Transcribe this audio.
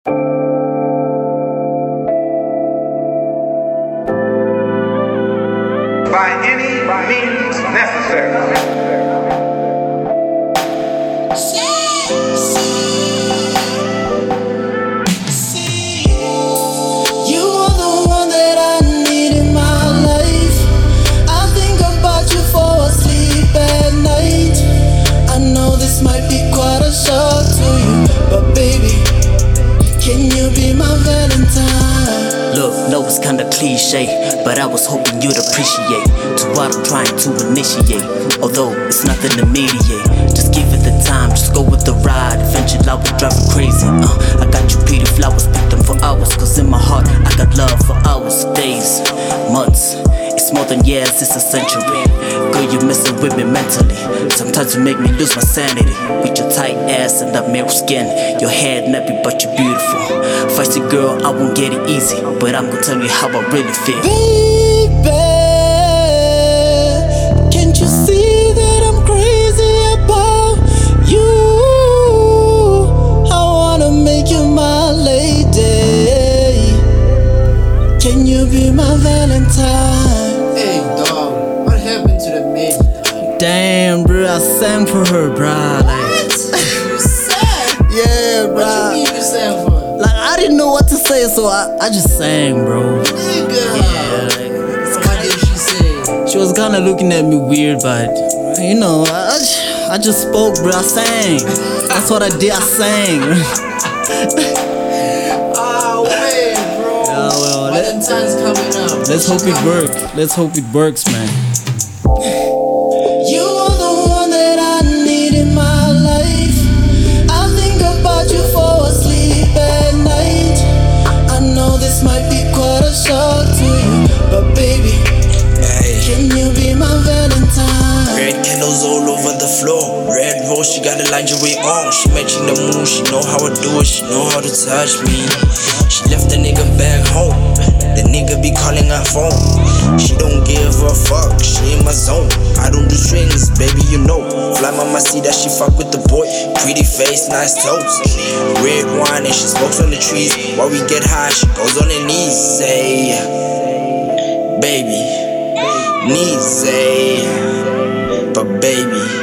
By any means necessary. Might be quite a shock to you, but baby, can you be my Valentine? Look, no, it's kinda cliche, but I was hoping you'd appreciate to what I'm trying to initiate. Although it's nothing to mediate, just give it the time, just go with the ride. Eventually I will drive you crazy. I got you pretty flowers, pick them for hours, cause in my heart I got love for hours, days, months. It's more than years, it's a century. Girl, you're messing with me mentally. Sometimes you make me lose my sanity. With your tight ass and that mirror skin, your hair nappy but you're beautiful. Feisty girl, I won't get it easy, but I'm gonna tell you how I really feel. Baby, can't you see that I'm crazy about you? I wanna make you my lady. Can you be my Valentine? Hey dog, what happened to the maid? Damn, bro, I sang for her, bro. What? You sang? Yeah, bro. What you mean you sang for her? Like, I didn't know what to say, so I just sang, bro. Nigga. Yeah, So what did she say? she was kinda looking at me weird, but you know, I just spoke, bro. I sang. That's what I did. I sang. Oh man, bro. Yeah, well, Valentine's coming up. let's hope it works. Let's hope it works, man. You are the one that I need in my life. I think about you for sleep at night. I know this might be quite a shock to you, but baby, can you be my Valentine? Red candles all over the floor. Red rose, she got the lingerie on. She matching the moon, she know how I do it, she know how to touch me. She left the nigga back home. The nigga be calling her phone. She don't give a fuck, she in my zone. I don't do strings, baby, you know. Fly mama see that she fuck with the boy. Pretty face, nice toes. Red wine and she smokes on the trees. While we get high, she goes on her knees. Say, baby, knees, say, but baby.